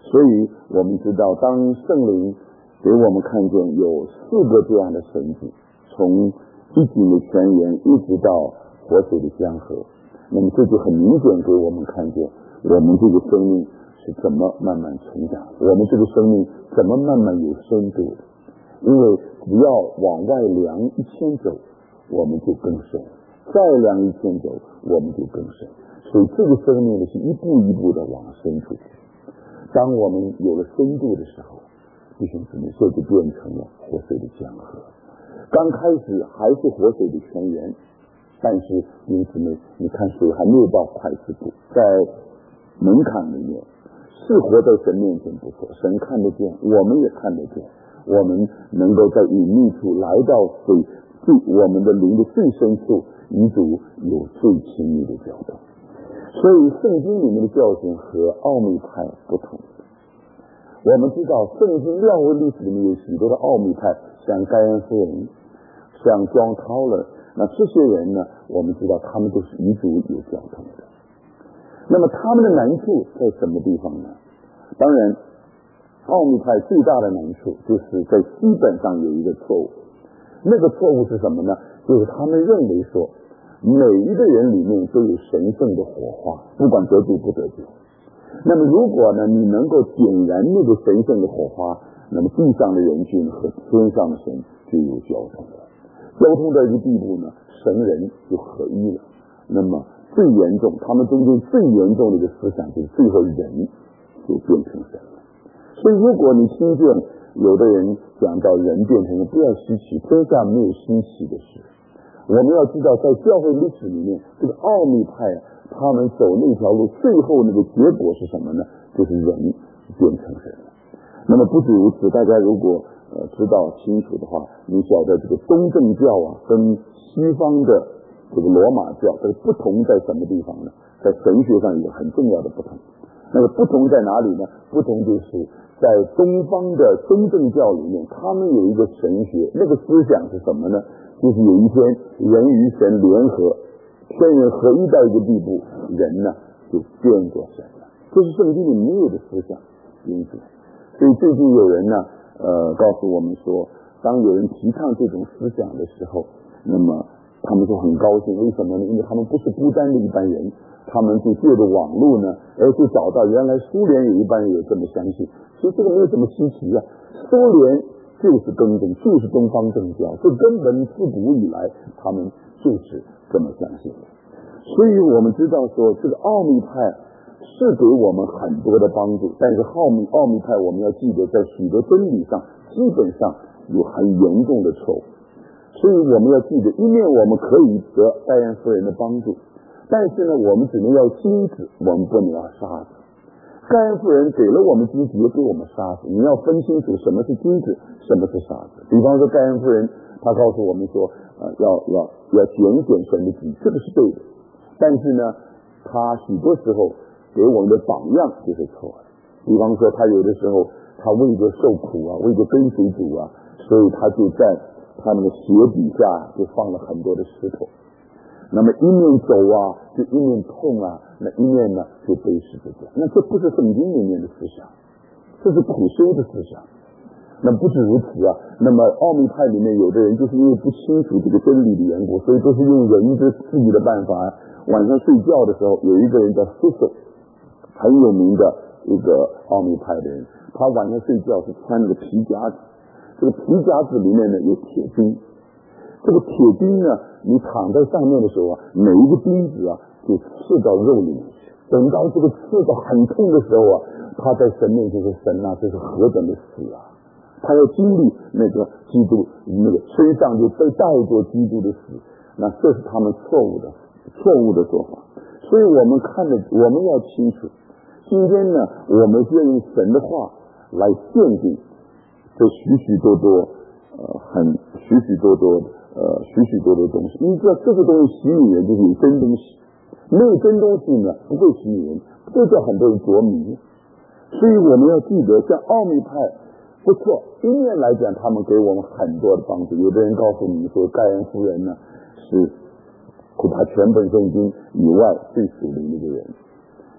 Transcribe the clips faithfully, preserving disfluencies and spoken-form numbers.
所以我们知道，当圣灵给我们看见有四个这样的神迹，从一井的泉源一直到活水的江河，那么这就很明显给我们看见我们这个生命是怎么慢慢成长，我们这个生命怎么慢慢有深度的。因为只要往外量一千走，我们就更深，再量一千走，我们就更深。所以这个生命呢是一步一步的往深处去。当我们有了深度的时候，弟兄姊妹，这就变成了活水的江河。刚开始还是活水的泉源，但是弟兄姊妹，你看水还没有到快四步，在门槛里面是活在神面前不错，神看得见，我们也看得见，我们能够在隐秘处来到水最我们的灵的最深处，与主有最亲密的交通。所以圣经里面的教训和奥秘派不同。我们知道圣经亮为历史里面有许多的奥秘派，像盖恩夫人，像 John Towler， 那这些人呢，我们知道他们都是与主有交通的。那么他们的难处在什么地方呢？当然奥秘派最大的难处就是在基本上有一个错误，那个错误是什么呢？就是他们认为说每一个人里面都有神圣的火花，不管得救不得救。那么如果呢你能够点燃那个神圣的火花，那么地上的人群和天上的神就有交通了。交通到一个地步呢，神人就合一了。那么最严重，他们中间最严重的一个思想就是最后人就变成神了。所以如果你听见有的人讲到人变成了，不要稀奇，天下没有稀奇的事。我们要知道在教会历史里面，这个奥秘派他们走那条路最后那个结果是什么呢？就是人变成神了。那么不止如此，大家如果呃知道清楚的话，你晓得这个东正教啊跟西方的这个罗马教这个不同在什么地方呢？在神学上有很重要的不同。那个不同在哪里呢？不同就是在东方的东正教里面，他们有一个神学，那个思想是什么呢？就是有一天人与神联合，天人合一到一个地步，人呢就变作神了。这是圣经里没有的思想。因此所以最近有人呢呃告诉我们说，当有人提倡这种思想的时候，那么他们就很高兴。为什么呢？因为他们不是孤单的一般人，他们就借着网络呢而就找到原来苏联有一般人有这么相信。其实这个没有什么稀奇啊，苏联就是根正，就是东方正教，这根本自古以来他们就是这么相信的。所以我们知道说这个奥秘派是给我们很多的帮助，但是奥秘奥秘派我们要记得在许多真理上基本上有很严重的错误。所以我们要记得，一面我们可以得戴安夫人的帮助，但是呢我们只能要金子，我们不能要沙子。盖恩夫人给了我们金子，也给我们沙子，你要分清楚什么是金子，什么是沙子。比方说盖恩夫人她告诉我们说呃，要要要拣选神的子，这个是对的，但是呢她许多时候给我们的榜样就是错的。比方说她有的时候她为着受苦啊，为着跟随主啊，所以她就在他们的鞋底下就放了很多的石头，那么一面走啊就一面痛啊，那一面呢就背十字架。那这不是圣经里面的思想，这是苦修的思想。那不止如此啊，那么奥秘派里面有的人就是因为不清楚这个真理的缘故，所以都是用人的自己的办法。晚上睡觉的时候，有一个人叫苏索，很有名的一个奥秘派的人，他晚上睡觉是穿那个皮夹子，这个皮夹子里面呢有铁钉，这个铁钉呢你躺在上面的时候啊，每一个钉子啊就刺到肉里面去，等到这个刺到很痛的时候啊，他在神面前说，神啊，这是何等的死啊，他要经历那个基督那个身上就被带着基督的死。那这是他们错误的错误的做法。所以我们看的我们要清楚，今天呢我们是要用神的话来限定这许许多多呃很许许多多呃许许多多东西。你知道这个东西吸引人就是有真东西，没有真东西呢不会吸引人，这叫很多人着迷。所以我们要记得，像奥秘派不错，一面来讲他们给我们很多的帮助。有的人告诉你说盖恩夫人呢是恐怕全本圣经以外最属灵的一个人，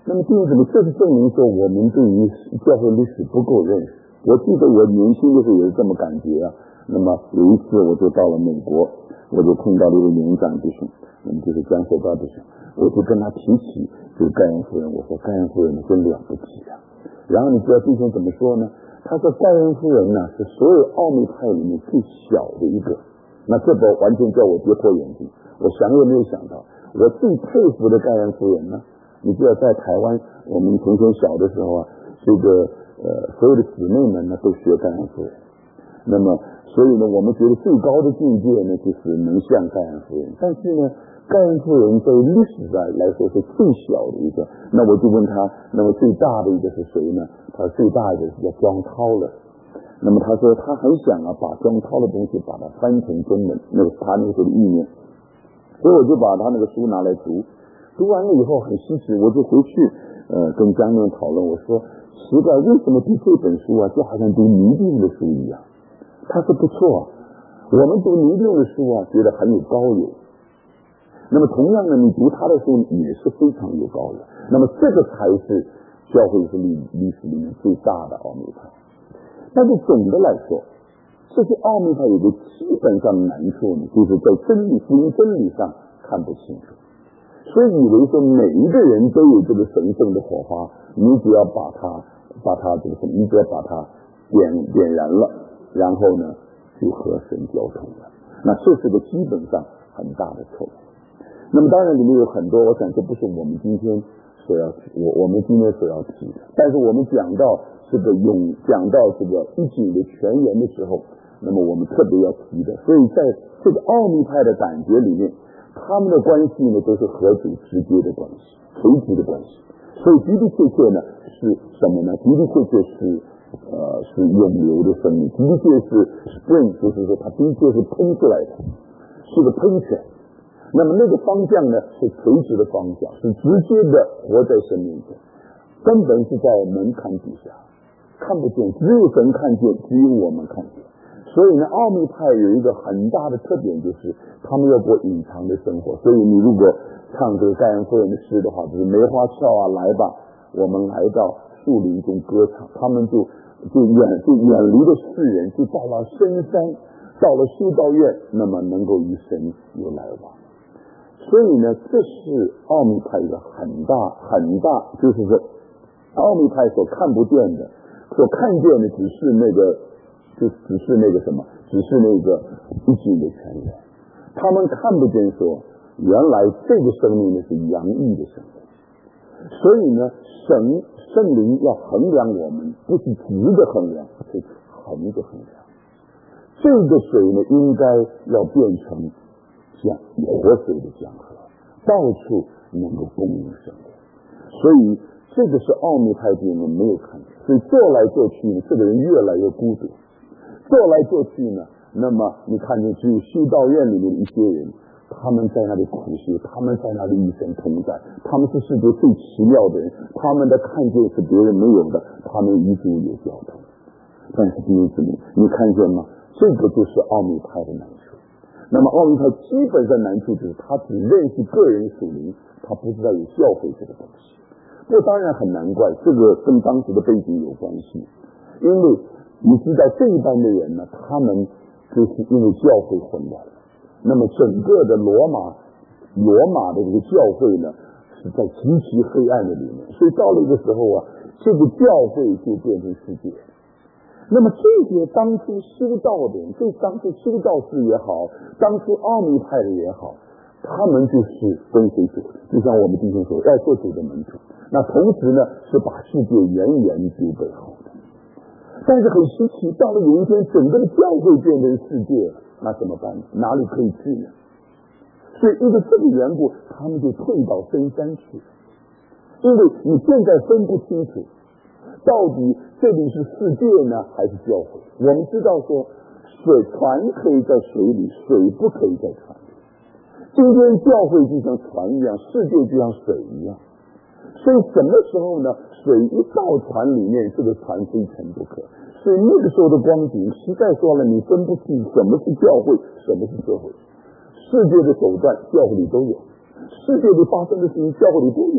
那么弟兄姊妹，这是证明说我们对于教会历史不够认识。我记得我年轻的时候也是这么感觉啊。那么有一次我就到了美国，我就碰到了一位年长弟兄，那么就是江守高弟兄，我就跟他提起这个盖恩夫人，我说盖恩夫人真了不起啊。然后你知道弟兄怎么说呢？他说盖恩夫人呢是所有奥秘派里面最小的一个。那这个完全叫我跌破眼镜，我想也没有想到，我最佩服的盖恩夫人呢，你知道在台湾我们从前小的时候啊，这个呃所有的姊妹们呢都学盖恩夫人，那么所以呢我们觉得最高的境界呢就是能像盖恩夫人，但是呢盖恩夫人在历史上来说是最小的一个。那我就问他，那么最大的一个是谁呢？他最大的是叫John Tauler。那么他说他很想啊把John Tauler的东西把它翻成中文，那个他那个时候的意念，所以我就把他那个书拿来读，读完了以后很稀奇，我就回去呃跟江念讨论，我说奇怪，为什么读这本书啊就好像读尼定的书一样？他说不错啊，我们读尼定的书啊觉得很有高有，那么同样的你读他的书也是非常有高有，那么这个才是教会史历历史里面最大的奥秘派。但是总的来说，这些奥秘派有个基本上的难处呢，就是在真理福音真理上看不清楚，所以以为说每一个人都有这个神圣的火花，你只要把它把它这个什么，你只要把它点点燃了，然后呢就和神交通了，那这是个基本上很大的错误。那么当然里面有很多，我想这不是我们今天所要我我们今天所要提的，但是我们讲到这个永讲到这个一经的全言的时候，那么我们特别要提的，所以在这个奥秘派的感觉里面，他们的关系呢都是和主直接的关系，垂直的关系，所以的的确确呢是什么呢？的的确确是呃是永流的生命，的的确是 spring， 就是说它的确是喷出来的，是个喷泉。那么那个方向呢是垂直的方向，是直接的活在神面前，根本是在门槛底下，看不见，只有神看见，只有我们看见。所以呢奥秘派有一个很大的特点，就是他们要过隐藏的生活。所以你如果唱这个盖恩夫人的诗的话，就是梅花俏啊来吧，我们来到树林中歌唱，他们就就远就远离了世人，就到了深山，到了修道院，那么能够与神有来往。所以呢这是奥秘派一个很大很大，就是说奥秘派所看不见的，所看见的只是那个就只是那个什么只是那个一经的全源，他们看不见说原来这个生命呢是洋溢的生命。所以呢神圣灵要衡量我们，不是直的衡量，是横的衡量。这个水呢应该要变成像活水的江河，到处能够供应生活。所以这个是奥秘派的人没有看见，所以做来做去呢，这个人越来越孤独。做来做去呢，那么你看见只有修道院里面的一些人，他们在那里苦修，他们在那里与神同在，他们是世界最奇妙的人，他们的看见是别人没有的，他们与主有交通。但是弟兄姊妹，你看见吗？这个就是奥秘派的难处。那么奥秘派基本上难处就是他只认识个人属灵，他不知道有教会这个东西。这当然很难怪，这个跟当时的背景有关系，因为你知道这一般的人呢，他们就是因为教会混乱了，那么整个的罗马罗马的这个教会呢是在极其黑暗的里面，所以到了一个时候啊，这个教会就变成世界。那么这些当初修道的人，这当初修道士也好，当初奥秘派的也好，他们就是跟随主的，就像我们弟兄说要做主的门徒，那同时呢是把世界远远丢背后的。但是很稀奇，到了有一天整个的教会变成世界了，那怎么办？哪里可以去呢？所以因为这个缘故，他们就退到深山去，因为你现在分不清楚到底这里是世界呢还是教会。我们知道说水船可以在水里，水不可以在船里。今天教会就像船一样，世界就像水一样，所以什么时候呢水一到船里面，这个船非沉不可。所以那个时候的光景实在说了，你分不清什么是教会，什么是社会。世界的手段教会里都有，世界里发生的事情教会里都有，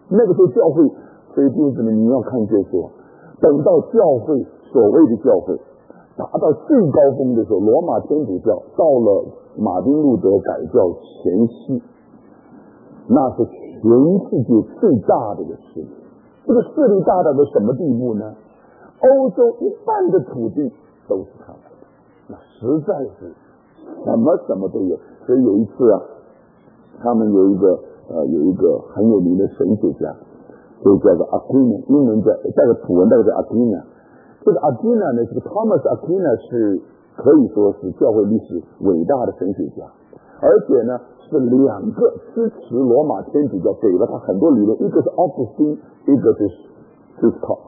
那个时候教会，所以弟兄姊妹你要看见说，等到教会所谓的教会达到最高峰的时候，罗马天主教到了马丁路德改教前夕，那是全世界最大的一个势力。这个势力大到了什么地步呢？欧洲一半的土地都是他们的，那实在是什么什么都有。所以有一次啊，他们有一个呃有一个很有名的神学家，就叫做 Aquinas， 英文叫带个普文带个 Aquinas。这个 Aquinas 呢，这个 Thomas Aquinas 是可以说是教会历史伟大的神学家，而且呢是两个支持罗马天主教，给了他很多理论，一个是 Augustine， 一个是就是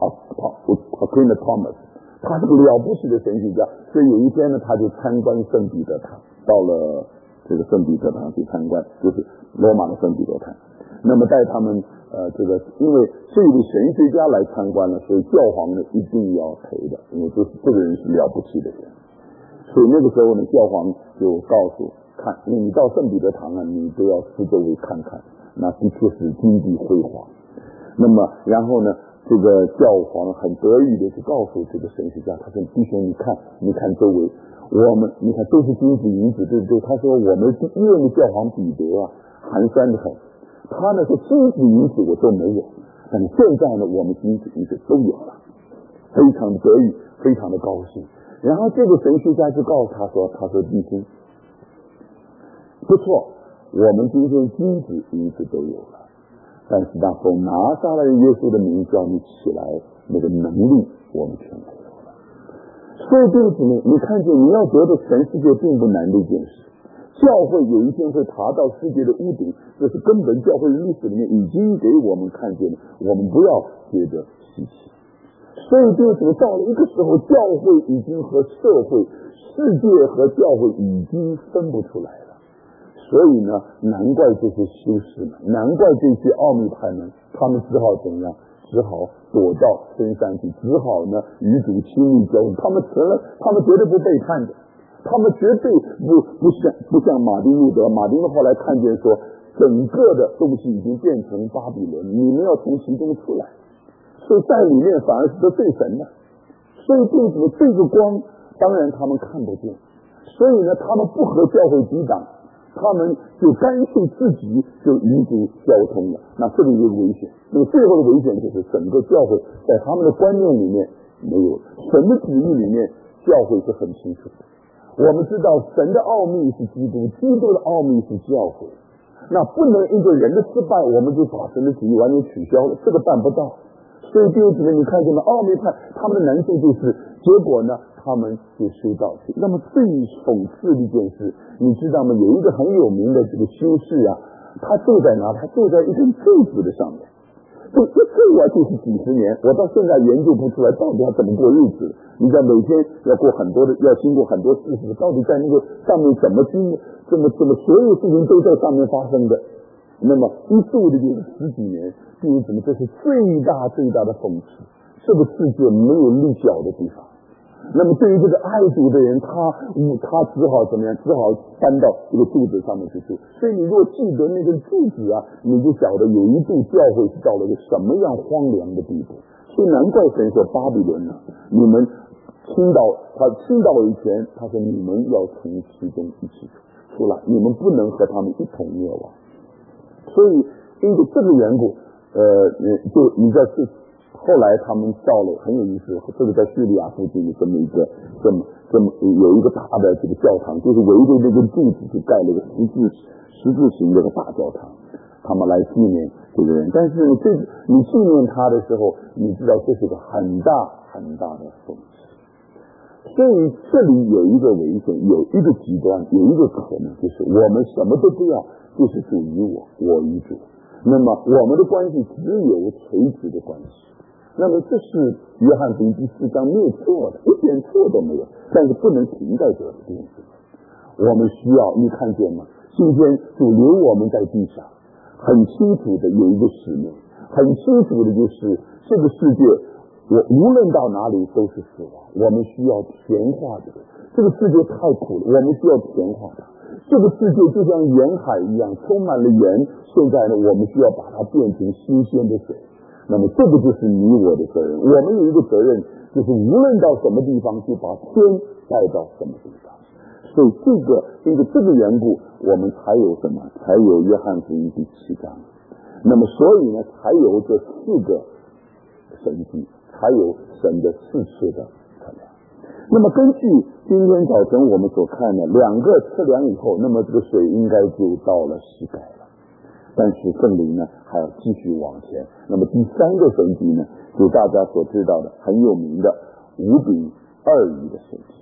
Aquinas Thomas， 他是个了不起的神学家。所以有一天呢，他就参观圣彼得堂，到了这个圣彼得堂去参观，就是罗马的圣彼得堂。那么带他们呃这个，因为这位神学家来参观了，所以教皇呢一定要陪的，因为这是这个人是了不起的人。所以那个时候呢，教皇就告诉看，你到圣彼得堂啊，你都要四周围看看，那的确是金碧辉煌。那么然后呢，这个教皇很得意的就告诉这个神学家，他说弟兄你看你看周围，我们你看都是金子银子，对不对？他说我们第一任的教皇彼得啊，寒酸的很，他呢说金子银子我都没有，但是现在呢我们金子银子都有了，非常得意，非常的高兴。然后这个神学家就告诉他说，他说弟兄不错，我们今天金子银子都有了，但是那奉拿撒勒耶稣的名叫你起来，那个能力我们全没有了。所以弟兄们，你看见你要得到全世界并不难的一件事，教会有一天会爬到世界的屋顶，这是根本教会历史里面已经给我们看见了，我们不要觉得稀奇。所以弟兄们，到了一个时候，教会已经和社会、世界和教会已经分不出来了。所以呢，难怪这些修士们，难怪这些奥秘派们，他们只好怎样？只好躲到深山去，只好呢与主亲密交往。他们承认，他们绝对不背叛的，他们绝对不不像不像马丁路德。马丁后来看见说，整个的东西已经变成巴比伦，你们要从其中出来。所以在里面反而是得罪神的。所以对此这个光，当然他们看不见。所以呢，他们不和教会抵挡。他们就干脆自己就与主交通了，那这个就是危险。那么最后的危险就是整个教会在他们的观念里面没有神的旨意里面，教会是很清楚的。我们知道神的奥秘是基督，基督的奥秘是教会。那不能因为人的失败，我们就把神的旨意完全取消了，这个办不到。所以弟兄姊妹，你看见了奥秘派他们的难处就是，结果呢？他们就修道去。那么最讽刺的一件事，你知道吗？有一个很有名的这个修士啊，他住在哪？他住在一根柱子的上面。这一住啊就是几十年，我到现在研究不出来到底要怎么过日子。你知道每天要过很多的，要经过很多事情，到底在那个上面怎么经，怎么怎么所有事情都在上面发生的。那么一住的就是十几年，弟兄姊妹，这是最大最大的讽刺。这个世界没有立脚的地方。那么对于这个爱主的人，他他只好怎么样？只好搬到这个柱子上面去住。所以你如果记得那根柱子啊，你就晓得有一度教会是到了一个什么样荒凉的地步。所以难怪神说巴比伦呢、啊，你们倾倒他倾倒以前，他说你们要从其中一起出来，你们不能和他们一同灭亡。所以因为这个缘故，呃，就你在是。后来他们到了很有意思，这个在叙利亚附近的这么一个这么这么有一个大的这个教堂，就是围着这根柱子就盖了一个十字十字形的大教堂，他们来纪念这个人。但是呢，这你纪念他的时候，你知道这是个很大很大的讽刺。所以这里有一个危险，有一个极端，有一个可能，就是我们什么都不要，就是主与我，我与主。那么我们的关系只有垂直的关系。那么这是约翰福音第四章没有错的，一点错都没有，但是不能停在这个地方。我们需要，你看见吗？今天主留我们在地上，很清楚的有一个使命，很清楚的就是这个世界，我无论到哪里都是死亡，我们需要甜化这个，这个世界太苦了，我们需要甜化它。 这个世界就像盐海一样，充满了盐。现在呢，我们需要把它变成新鲜的水。那么这个就是你我的责任。我们有一个责任，就是无论到什么地方，就把天带到什么地方。所以这个因为这个缘故，我们才有什么？才有约翰福音第七章。那么所以呢，才有这四个神迹，才有神的四次的测量。那么根据今天早晨我们所看的两个测量以后，那么这个水应该就到了膝盖了。但是圣灵呢还要继续往前。那么第三个神迹呢，就大家所知道的很有名的五饼二鱼的神迹。